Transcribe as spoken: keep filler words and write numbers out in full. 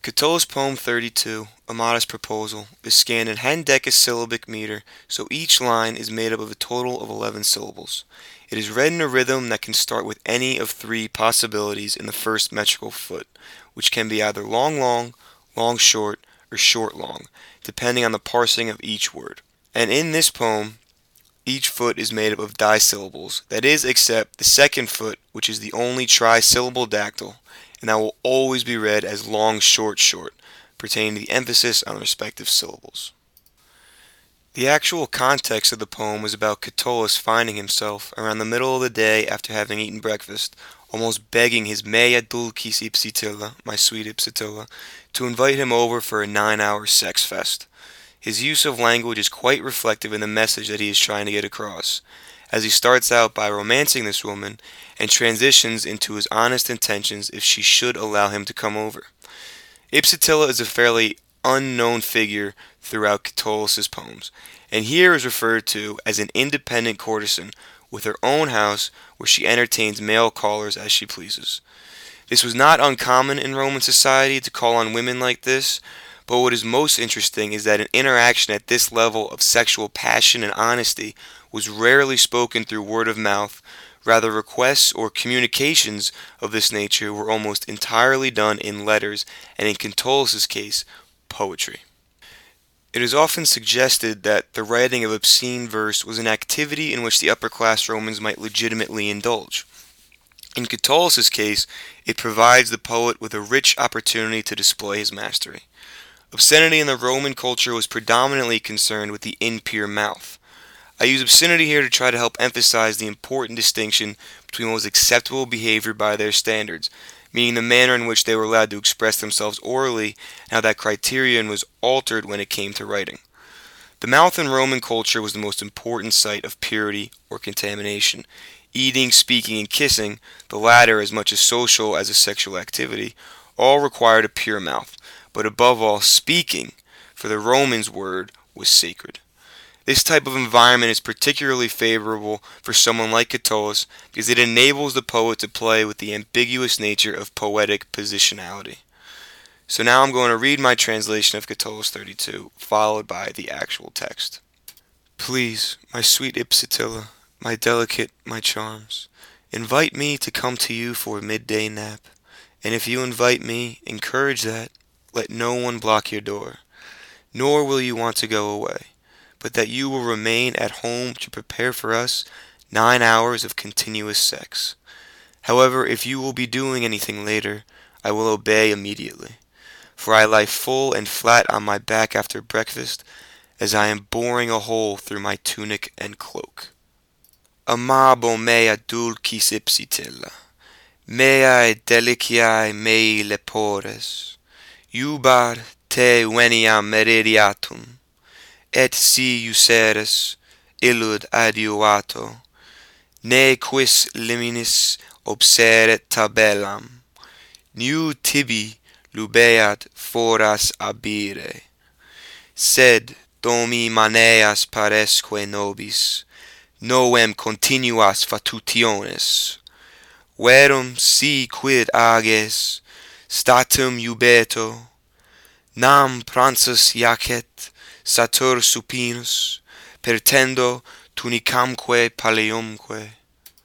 Catullus' poem thirty-two, A Modest Proposal, is scanned in hendecasyllabic meter, so each line is made up of a total of eleven syllables. It is read in a rhythm that can start with any of three possibilities in the first metrical foot, which can be either long-long, long-short, or short-long, depending on the parsing of each word. And in this poem, each foot is made up of disyllables, that is, except the second foot, which is the only trisyllable dactyl, and that will always be read as long, short, short, pertaining to the emphasis on the respective syllables. The actual context of the poem was about Catullus finding himself, around the middle of the day after having eaten breakfast, almost begging his mea dulcis ipsitilla, my sweet Ipsitilla, to invite him over for a nine-hour sex fest. His use of language is quite reflective in the message that he is trying to get across, as he starts out by romancing this woman and transitions into his honest intentions if she should allow him to come over. Ipsitilla is a fairly unknown figure throughout Catullus' poems, and here is referred to as an independent courtesan with her own house where she entertains male callers as she pleases. This was not uncommon in Roman society to call on women like this, but what is most interesting is that an interaction at this level of sexual passion and honesty was rarely spoken through word of mouth. Rather, requests or communications of this nature were almost entirely done in letters, and in Catullus' case, poetry. It is often suggested that the writing of obscene verse was an activity in which the upper-class Romans might legitimately indulge. In Catullus' case, it provides the poet with a rich opportunity to display his mastery. Obscenity in the Roman culture was predominantly concerned with the impure mouth. I use obscenity here to try to help emphasize the important distinction between what was acceptable behavior by their standards, meaning the manner in which they were allowed to express themselves orally, and how that criterion was altered when it came to writing. The mouth in Roman culture was the most important site of purity or contamination. Eating, speaking, and kissing, the latter as much a social as a sexual activity, all required a pure mouth. But above all, speaking, for the Romans' word was sacred. This type of environment is particularly favorable for someone like Catullus because it enables the poet to play with the ambiguous nature of poetic positionality. So now I'm going to read my translation of Catullus thirty-two, followed by the actual text. Please, my sweet Ipsitilla, my delicate, my charms, invite me to come to you for a midday nap, and if you invite me, encourage that. Let no one block your door, nor will you want to go away, but that you will remain at home to prepare for us nine hours of continuous sex. However, if you will be doing anything later, I will obey immediately, for I lie full and flat on my back after breakfast, as I am boring a hole through my tunic and cloak. Amabo mea dulcis Ipsitilla, meae deliciae mei lepores, Iubar te veniam meridiatum, et si useris illud adiuato, ne quis liminis obseret tabellam, niu tibi lubeat foras abire, sed domi maneas paresque nobis, novem continuas fatutiones, verum si quid ages, statum iubeto, nam pransus jacet, satur supinus, pertendo tunicamque palliumque.